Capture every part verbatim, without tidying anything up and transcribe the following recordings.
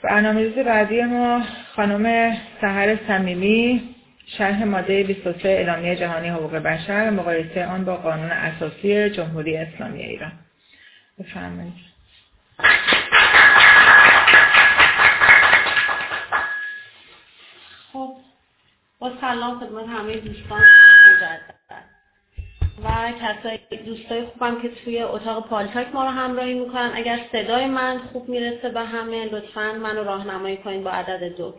برنامه‌ریزی بعدی ما خانم سحر صمیمی، شرح ماده بیست و سه اعلامیه جهانی حقوق بشر و مقایسه آن با قانون اساسی جمهوری اسلامی ایران. بفرمایید. خب با سلام خدمت همه دوستان مجدد و کسای دوستای خوبم که توی اتاق پالتاک ما رو همراهی میکنن. اگر صدای من خوب میرسه به همه لطفاً منو راهنمایی کنید با عدد دو.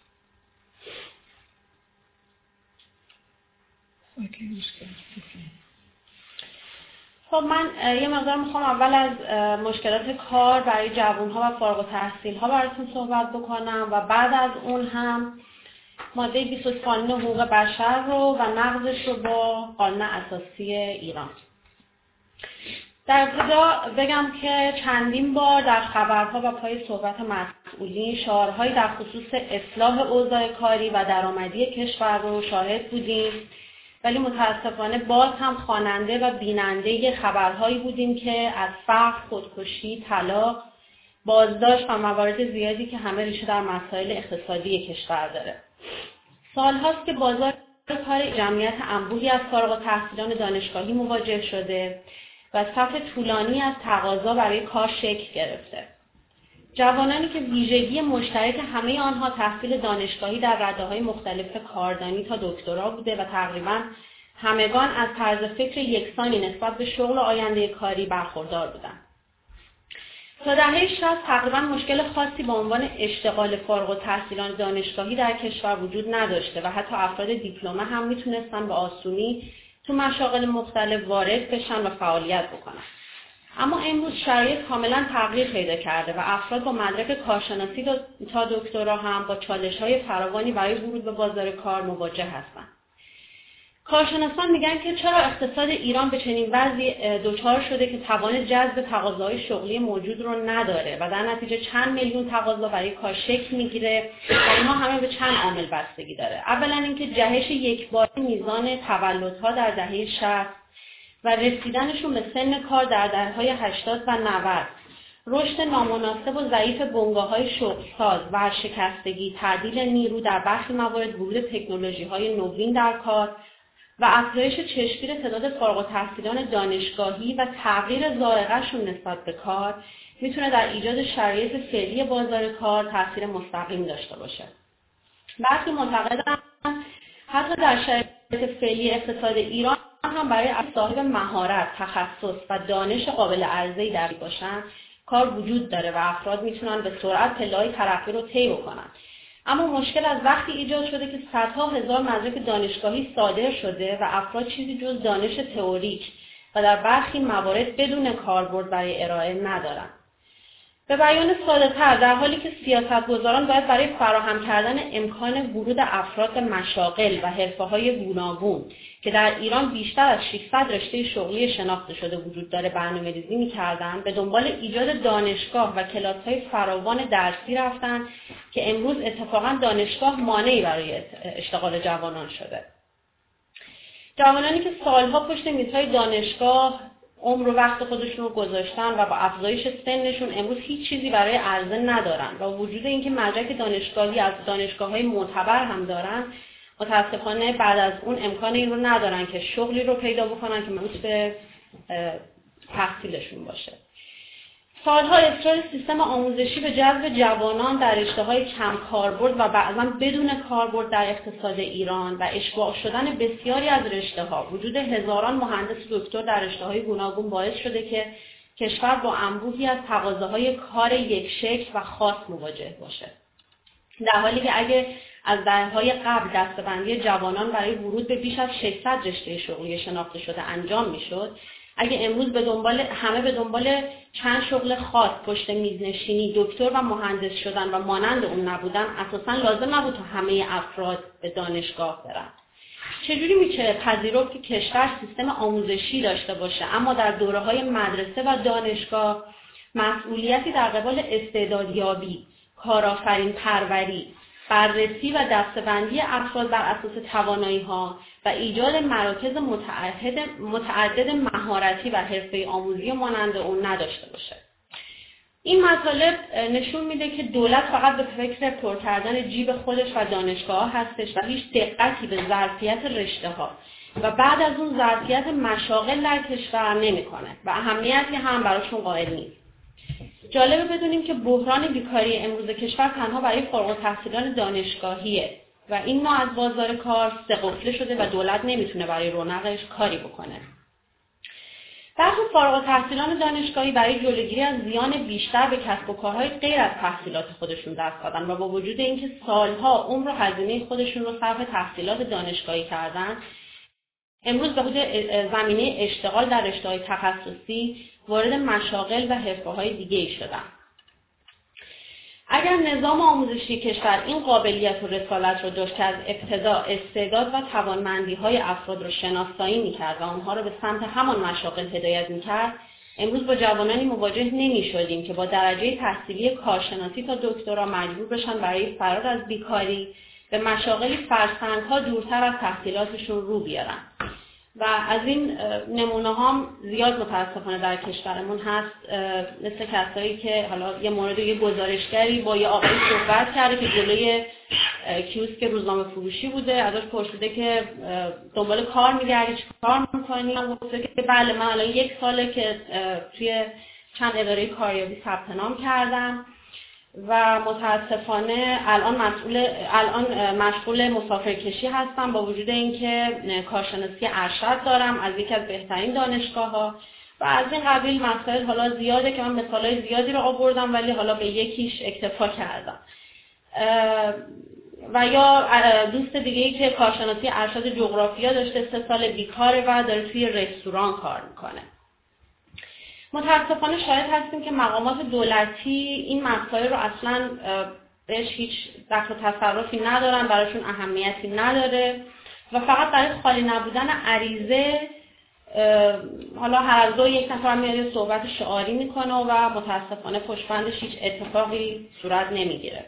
خب من یه مقدار میخوام اول از مشکلات کار برای جوانها و فارغ التحصیل‌ها براتون صحبت بکنم و بعد از اون هم ماده بیست و سه قانون حقوق بشر رو و نقضش رو با قانون اساسی ایران. در ابتدا بگم که چندین بار در خبرها و پای صحبت مسئولین شعارهایی در خصوص اصلاح اوضاع کاری و درآمدی کشور رو شاهد بودیم، ولی متاسفانه باز هم خواننده و بیننده خبرهایی بودیم که از فقر، خودکشی، طلاق، بازداشت و موارد زیادی که همه ریشه در مسائل اقتصادی کشور داره. سالهاست که بازار کار جمعیت انبوهی از فارغ التحصیلان دانشگاهی مواجه شده و صف طولانی از تقاضا برای کار شکل گرفته. جوانانی که ویژگی مشترک همه آنها تحصیل دانشگاهی در رده‌های مختلف کاردانی تا دکترا بوده و تقریباً همگان از طرز فکر یکسانی نسبت به شغل و آینده کاری برخوردار بودند. تا دهه شصت تقریباً مشکل خاصی با عنوان اشتغال فارغ التحصیلان دانشگاهی در کشور وجود نداشته و حتی افراد دیپلمه هم میتونستن به آسونی تو مشاغل مختلف وارد بشن و فعالیت بکنن. اما امروز شرایط کاملا تغییر پیدا کرده و افراد با مدرک کارشناسی تا دکترا هم با چالش‌های فراوانی برای ورود به بازار کار مواجه هستند. کارشناسان میگن که چرا اقتصاد ایران به چنین وضعی دچار شده که توان جذب تقاضاهای شغلی موجود رو نداره و در نتیجه چند میلیون تقاضا برای کار شکل میگیره و اینها همه به چند عامل بستگی داره. اولا اینکه جهش یکباره میزان تولدها در دهه شصت و رسیدنشون به سن کار در دهه‌های هشتاد و نود، رشد نامناسب و ضعیف بنگاه‌های شغلساز، ورشکستگی، تعدیل نیرو در برخی موارد، ورود تکنولوژی‌های نوین در کار و افزایش چشمگیر تعداد فارغ التحصیلان دانشگاهی و تغییر ذائقه‌شون نسبت به کار میتونه در ایجاد شرایط فعلی بازار کار تاثیر مستقیم داشته باشه. برخی معتقدند حتی در شرایط فعلی اقتصاد ایران هم برای صاحب مهارت، تخصص و دانش قابل عرضه‌ای در باشن کار وجود داره و افراد میتونن به سرعت پله‌های ترقی رو طی بکنن. اما مشکل از وقتی ایجاد شده که صدها هزار مدرک دانشگاهی صادر شده و افراد چیزی جز دانش تئوریک و در برخی موارد بدون کاربرد برای ارائه ندارن. به بیان ساده‌تر، در حالی که سیاستگزاران باید برای فراهم کردن امکان ورود افراد به مشاغل و حرفه‌های گوناگون که در ایران بیشتر از ششصد رشته شغلی شناخته شده وجود داره برنامه‌ریزی می‌کردند، به دنبال ایجاد دانشگاه و کلاس‌های فراوان درسی رفتن که امروز اتفاقاً دانشگاه مانعی برای اشتغال جوانان شده. جوانانی که سالها پشت میزهای دانشگاه عمر و وقت خودشون رو گذاشتن و با افزایش سنشون امروز هیچ چیزی برای عرضه ندارن و وجود اینکه مدرک دانشگاهی از دانشگاه‌های معتبر هم دارن، متاسفانه بعد از اون امکان این رو ندارن که شغلی رو پیدا بکنن که مربوط به تحصیلشون باشه. سالها اصرار سیستم آموزشی به جذب جوانان در رشته‌های کم کاربرد و بعضاً بدون کاربرد در اقتصاد ایران و اشباع شدن بسیاری از رشته‌ها، وجود هزاران مهندس دکتر در رشته‌های گوناگون باعث شده که کشور با انبوهی از تقاضاهای کار یک شکل و خاص مواجه باشه. در حالی که اگه از دهه‌های قبل دسته‌بندی جوانان برای ورود به بیش از ششصد رشته شغلی شناخته شده انجام می‌شد، اگه امروز به دنبال همه به دنبال چند شغل خاص پشت میز نشینی، دکتر و مهندس شدن و مانند اون نبودن، اساساً لازم نبود تا همه افراد به دانشگاه برن. چجوری میشه پذیرفت که کشور سیستم آموزشی داشته باشه اما در دوره‌های مدرسه و دانشگاه مسئولیتی در قبال استعدادیابی، کارآفرین پروری، بررسی و دسته‌بندی افراد بر اساس توانایی‌ها و ایجاد مراکز متعدد, متعدد مهارتی و حرفه‌ای آموزی مانند اون نداشته باشه. این مطالب نشون میده که دولت فقط به فکر پر کردن جیب خودش و دانشگاه هستش و هیچ دقتی به ظرفیت رشته ها و بعد از اون ظرفیت مشاغل در کشور نمیکنه و اهمیتی هم براشون قائل نیست. جالبه بدونیم که بحران بیکاری امروز کشور تنها برای فارغ التحصیلان دانشگاهیه و این نوع از بازار کار سه قفله شده و دولت نمیتونه برای رونقش کاری بکنه. برخی فارغ التحصیلان دانشگاهی برای جلوگیری از زیان بیشتر به کسب و کارهای غیر از تحصیلات خودشون دست دادن و با وجود اینکه سالها عمر و هزینه خودشون رو صرف تحصیلات دانشگاهی کردن، امروز به خاطر زمینه اشتغال در رشته‌های تخصصی وارد مشاغل و حرفه‌های دیگه‌ای شدن. اگر نظام آموزشی کشور این قابلیت و رسالت رو داشت که از ابتدا استعداد و توانمندی‌های افراد رو شناسایی می‌کرد و اونها رو به سمت همان مشاغل هدایت می‌کرد، امروز با جوانانی مواجه نمی‌شدیم که با درجه تحصیلی کارشناسی تا دکترا مجبور بشن برای فرار از بیکاری به مشاغلی فرسنگ‌ها دورتر از تحصیلاتشون رو بیارن. و از این نمونه هم زیاد متاسفانه در کشورمون هست، مثل کسایی که حالا یه مورد یه گزارشگری با یه آقایی صحبت کرده که جلوی کیوسک روزنامه فروشی بوده، ازش پرسیده که دنبال کار میگردی، چه کار میکنی؟ من گفته که بله من الان یک ساله که توی چند اداره کاریابی ثبت نام کردم و متاسفانه الان مسئول الان مشغول مسافرکشی هستم با وجود اینکه کارشناسی ارشد دارم از یکی از بهترین دانشگاه‌ها و از این قبیل مسائل حالا زیاده که من مثالای زیادی رو آوردم ولی حالا به یکیش اکتفا کردم. و یا دوست دیگه‌ای که کارشناسی ارشد جغرافیا داشته، سه سال بیکاره و داره توی رستوران کار میکنه. متاسفانه شاهد هستیم که مقامات دولتی این مسائل رو اصلاً بهش هیچ دخل و تصرفی ندارن، براشون اهمیتی نداره و فقط برای خالی نبودن عریضه حالا هر دو یک نفر میاد صحبت شعاری میکنه و متاسفانه پشتبندش هیچ اتفاقی صورت نمیگیره.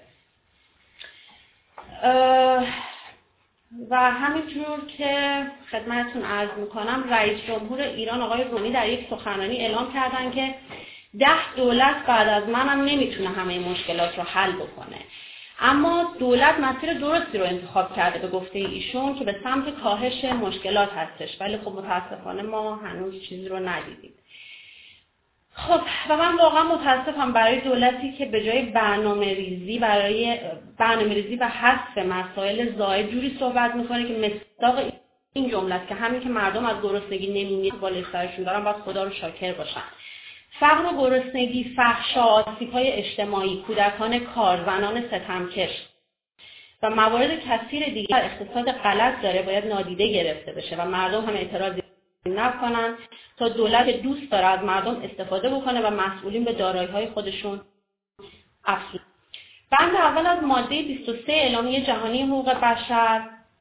و همینجور که خدمتتون عرض میکنم، رئیس جمهور ایران آقای روحانی در یک سخنرانی اعلام کردن که ده دولت بعد از منم نمیتونه همه مشکلات رو حل بکنه، اما دولت مسیر درستی رو انتخاب کرده به گفته ایشون که به سمت کاهش مشکلات هستش، ولی خب متاسفانه ما هنوز چیزی رو ندیدیم. خب و من واقعا متاسفم برای دولتی که به جای برنامه ریزی برای برنامه ریزی و حذف مسائل زائد جوری صحبت میکنه که مصداق این جمله است که همین که مردم از گرسنگی نمیمیرن بالای سرشون دارن باید خدا رو شاکر باشن. فقر و گرسنگی، فحش، آسیب‌های اجتماعی، کودکان کار، زنان ستمکش و موارد کثیر دیگر اقتصاد غلط داره باید نادیده گرفته بشه و مردم هم اعتراضی نکنن تا دولت دوست داره از مردم استفاده بکنه و مسئولین به دارایی‌های خودشون افزود. بند اول از ماده بیست و سه اعلامیه جهانی حقوق بشر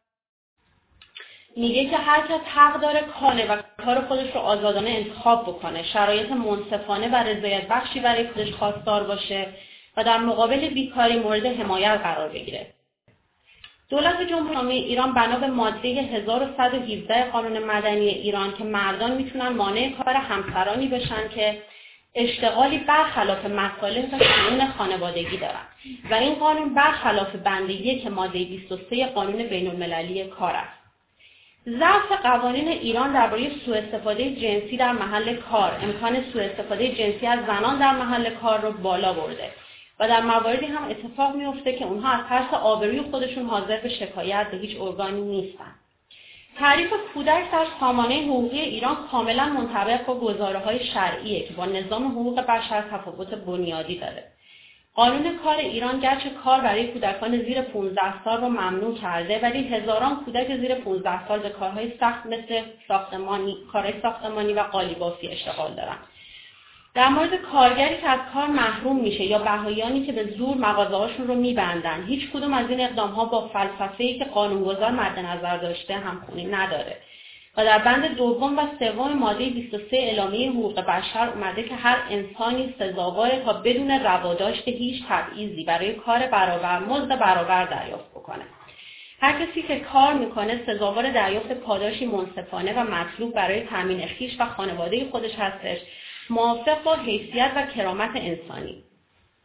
میگه که هر کس حق داره کانه و کار خودش رو آزادانه انتخاب بکنه، شرایط منصفانه و رضایت بخشی برای خودش خواستار باشه و در مقابل بیکاری مورد حمایت قرار بگیره. دولت جمهوری ایران بنا به ماده هزار و صد و هفده قانون مدنی ایران که مردان میتونن مانع کار همسرانی بشن که اشتغالی برخلاف مصالح و شئون خانوادگی دارن و این قانون برخلاف بند یک ماده بیست و سه قانون بین المللی کار است. ضعف قوانین ایران درباره سوء استفاده جنسی در محل کار امکان سوء استفاده جنسی از زنان در محل کار رو بالا برده و در مواردی هم اتفاق میفته که اونها از ترس آبروی خودشون حاضر به شکایت به هیچ ارگانی نیستن. تعریف کودک در سامانه حقوقی ایران کاملا منطبق با گزاره‌های شرعیه که با نظام حقوق بشر تفاوت بنیادی داره. قانون کار ایران گرچه کار برای کودکان زیر پانزده سال رو ممنوع کرده ولی هزاران کودک زیر پانزده سال به کارهای سخت مثل ساختمانی، کارهای ساختمانی و قالیبافی اشتغال دارن. در مورد کارگری که از کار محروم میشه یا بهاییانی که به زور مغازه‌هاشون رو میبندن، هیچ کدوم از این اقدام‌ها با فلسفه‌ای که قانونگذار مد نظر داشته همخوانی نداره. و در بند دوم و سوم ماده بیست و سه اعلامیه حقوق بشر اومده که هر انسانی سزاواره تا بدون رواداشت هیچ تبعیضی برای کار برابر مزد برابر دریافت بکنه. هر کسی که کار میکنه سزاوار دریافت پاداشی منصفانه و مطلوب برای تامین خویش و خانواده خودش هستش، موافق با حیثیت و کرامت انسانی.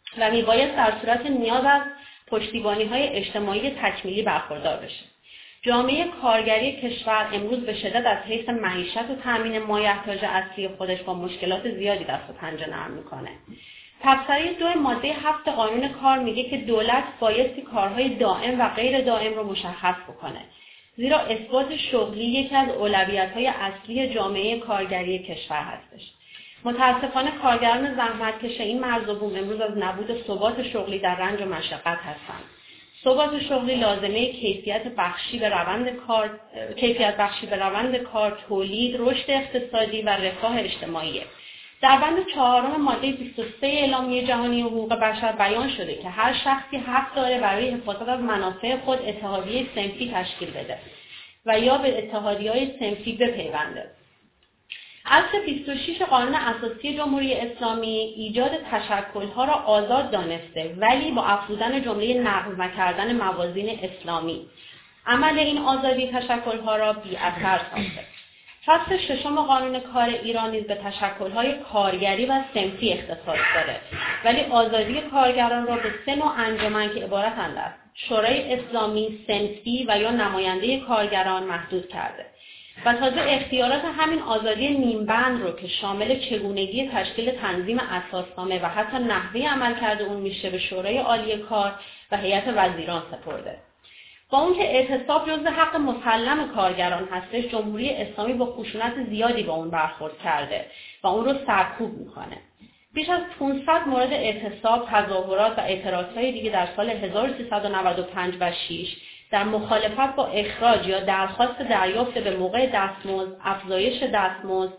و میباید در صورت نیاز از پشتیبانی‌های اجتماعی تکمیلی برخوردار بشه. جامعه کارگری کشور امروز به شدت از حیث معیشت و تامین مایحتاج اصلی خودش با مشکلات زیادی دست و پنجه نرم میکنه. تبصره دو ماده هفت قانون کار میگه که دولت بایستی کارهای دائم و غیر دائم رو مشخص بکنه. زیرا اثبات شغلی یکی از اولویت‌های اصلی جامعه کارگری کشور هستش. متاسفانه کارگران زحمتکش این مرز و بوم امروز از نبود ثبات شغلی در رنج و مشقت هستند. ثبات شغلی لازمه کیفیت بخشی به روند کار، کیفیت بخشی به روند کار، تولید، رشد اقتصادی و رفاه اجتماعی. در بند چهارم ماده بیست و سه اعلامیه جهانی حقوق بشر بیان شده که هر شخصی حق داره برای حفاظت از منافع خود اتحادیه صنفی تشکیل بده و یا به اتحادیه‌های صنفی بپیونده. اصل بیست و شش قانون اساسی جمهوری اسلامی ایجاد تشکل‌ها را آزاد دانسته ولی با افزودن جمله نقض نکردن موازین اسلامی. عمل این آزادی تشکل‌ها را بی‌اثر ساخته. فصل ششم قانون کار ایران نیز به تشکل‌های کارگری و صنفی اختصاص داره ولی آزادی کارگران را به سه نوع انجمن که عبارتند از شورای اسلامی، صنفی و یا نماینده کارگران محدود کرده. و تازه اختیارات همین آزادی نیمبند رو که شامل چگونگی تشکیل تنظیم اساسنامه و حتی نحوه عملکرد اون میشه به شورای عالی کار و هیئت وزیران سپرده. با اون که اعتصاب جزء حق مسلم کارگران هستش، جمهوری اسلامی با خشونت زیادی با اون برخورد کرده و اون رو سرکوب میکنه. بیش از پانصد مورد اعتصاب، تظاهرات و اعتراضهای دیگه در سال هزار و سیصد و نود و پنج و شش در مخالفت با اخراج یا درخواست دریافت به موقع دستمزد، افزایش دستمزد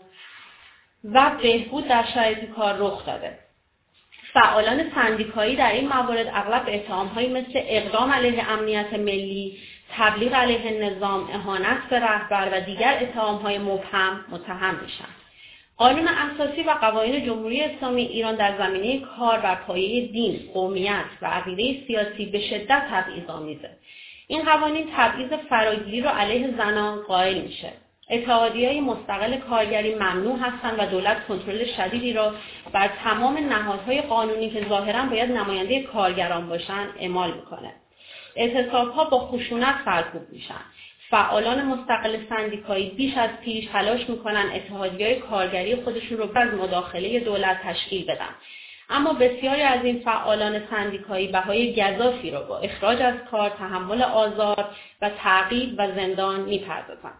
و بهبود در شرایط کار رخ داده. فعالان سندیکایی در این موارد اغلب به اتهام‌هایی مثل اقدام علیه امنیت ملی، تبلیغ علیه نظام، اهانت به رهبر و دیگر اتهام‌های مبهم متهم میشن. قانون اساسی و قوانین جمهوری اسلامی ایران در زمینه کار بر پایه دین، قومیت و عقیده سیاسی به شدت تبعیض‌آمیزه. این قوانین تبعیض فراگیری را علیه زنان قائل میشه. اتحادیه‌های مستقل کارگری ممنوع هستند و دولت کنترل شدیدی را بر تمام نهادهای قانونی که ظاهراً باید نماینده کارگران باشند اعمال میکنه. اعتصاب‌ها با خشونت سرکوب میشن. فعالان مستقل سندیکایی بیش از پیش تلاش میکنن اتحادیه‌های کارگری خودشون رو از مداخله دولت تشکیل بدن. اما بسیاری از این فعالان سندیکایی بهای گزافی را با اخراج از کار، تحمل آزار و تعقیب و زندان میپردازند.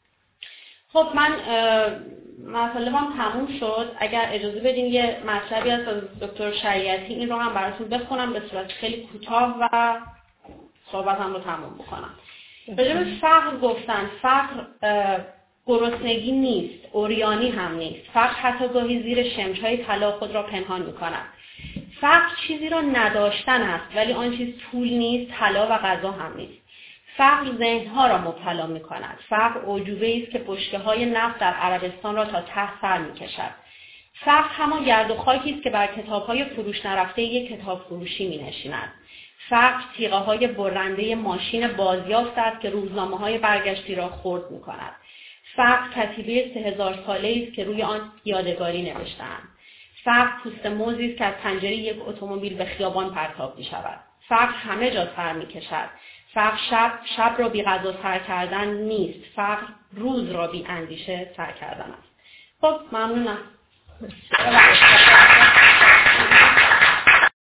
خب من مطالبم تموم شد. اگر اجازه بدین یه مطلبی از دکتر شریعتی این رو هم براتون بخونم به صورت خیلی کوتاه و صحبتم رو تموم بکنم. راجع به فقر گفتن، فقر گرسنگی نیست، عریانی هم نیست. فقر حتی گاهی زیر شمشای طلا خود را پنهان می‌کند. فقر چیزی را نداشتن است ولی آن چیز پول نیست، طلا و غذا هم نیست. فقر ذهن‌ها را مبتلا می‌کند. فقر اعجوبه‌ای است که بشکه‌های نفت در عربستان را تا ته سر می‌کشد. فقر همان گرد و خاکی است که بر کتاب‌های فروش نرفته یک کتاب فروشی می‌نشیند. فقر تیغه‌های برنده ماشین بازیافت است که روزنامه‌های برگشتی را خرد می‌کند. فقر کتیبه سه هزار ساله‌ای است که روی آن یادگاری نوشته‌اند. فقر پوست موزی است که از پنجره یک اتومبیل به خیابان پرتاب می‌شود. فقر همه جا سر می‌کشد. فقر شب شب را بی غذا سر کردن نیست. فقر روز را بی اندیشه سر کردن است. خب ممنونم.